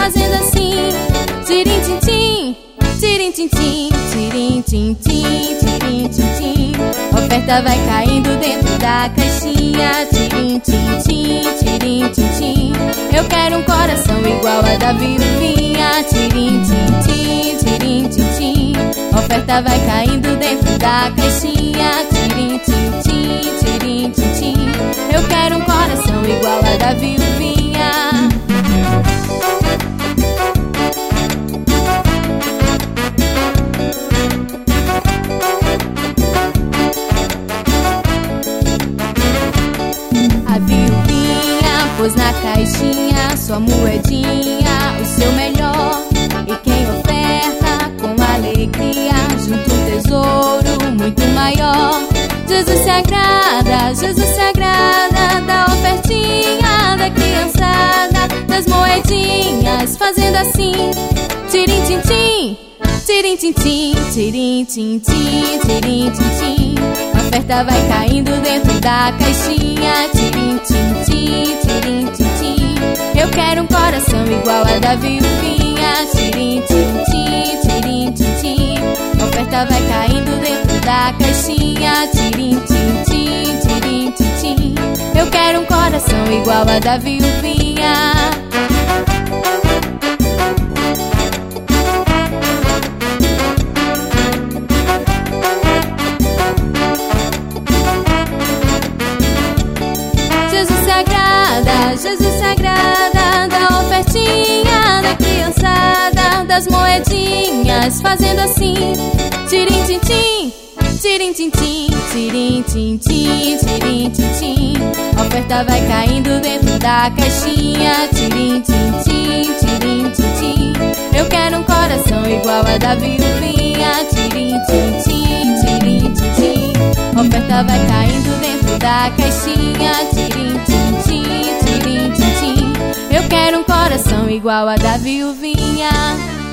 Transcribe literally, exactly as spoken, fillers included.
fazendo assim. Tirim, tim, tim, tirim, tim, tim, tirim, tim, tim, tirim, tim, tim. Oferta vai caindo dentro da caixinha. Tirim, tim, tim, tirim, tim, tim. Eu quero um coração igual a da viuvinha. Tirim, tim, tim, tirim, tim, tim. Oferta vai caindo dentro da caixinha. Tirim, tim, tim, tirim, tim, tim. Eu quero um coração igual a da viuvinha. A viuvinha pôs na caixinha sua moedinha, o seu melhor. E quem oferta com alegria junto um tesouro muito maior. Jesus se agrada, Jesus se agrada da ofertinha da criançada, das moedinhas fazendo assim. Tirim, tim, tim, tirim, tim, tim, tirim, tim, tim, tirim, tim, tim. A oferta vai caindo dentro da caixinha. Tirim, tim, tim, tirim, tim, tim. Eu quero um coração igual a da viuvinha. Tirim, tim, tim, tirim, tim, tim. A oferta vai caindo dentro da caixinha. Tirim, tim, tim, tirim, tim, tim. Eu quero um coração igual a da viuvinha. Jesus se agrada, Jesus se agrada da ofertinha da criançada, das moedinhas fazendo assim. Tirim, tim, tim, tirim, tim, tim, tirim, tim, tim, tirim, tim, tim. A oferta vai caindo dentro da caixinha. Tirim, tim, tim, tirim, tim, tim. Eu quero um coração igual a da viuvinha. Tirim, tim, tim, tirim, tim, tim. A oferta vai caindo dentro da caixinha. Tirim, tim, tim, tirim, tim, tim. Eu quero um coração igual a da viuvinha.